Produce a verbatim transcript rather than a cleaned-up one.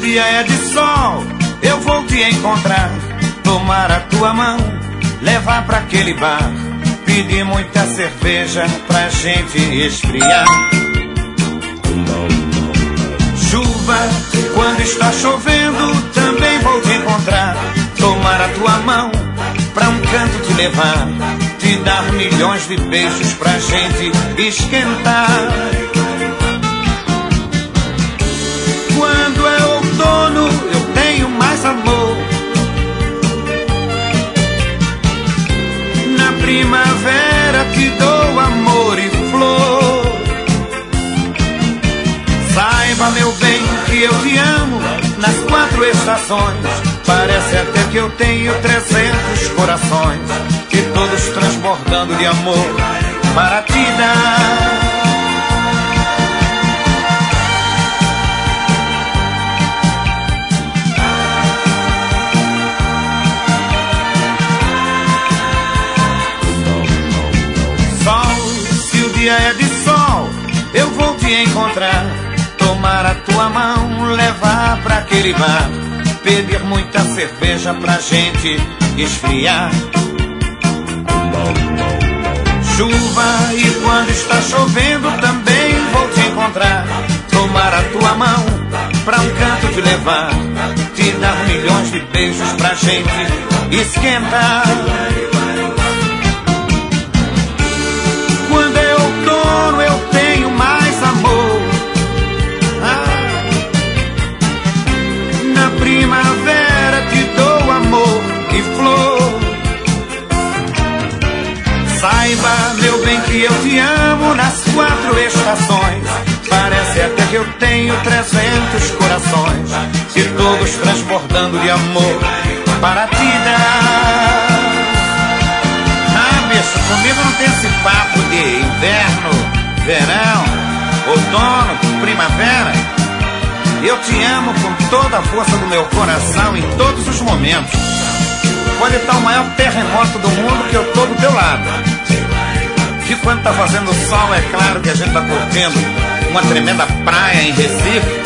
dia é de sol, eu vou te encontrar, tomar a tua mão, levar pra aquele bar, pedir muita cerveja pra gente esfriar. Chuva, quando está chovendo, também vou te encontrar, tomar a tua mão, pra um canto te levar, te dar milhões de beijos pra gente esquentar. Quando é outono, eu tenho mais amor. Na primavera te dou amor e flor. Saiba, meu bem, que eu te amo nas quatro estações. Parece até que eu tenho trezentos corações, e todos transbordando de amor para te dar. Dia é de sol, eu vou te encontrar, tomar a tua mão, levar pra aquele bar, pedir muita cerveja pra gente esfriar. Chuva, e quando está chovendo também vou te encontrar, tomar a tua mão, pra um canto te levar, te dar milhões de beijos pra gente esquentar. Quando é outono eu tenho mais amor. Ah, na primavera te dou amor e flor. Saiba, meu bem, que eu te amo nas quatro estações. Parece até que eu tenho trezentos corações, e todos transbordando de amor para te dar. Comigo não tem esse papo de inverno, verão, outono, primavera. Eu te amo com toda a força do meu coração em todos os momentos. Pode estar o maior terremoto do mundo que eu tô do teu lado. Que quando tá fazendo sol, é claro que a gente tá curtindo uma tremenda praia em Recife.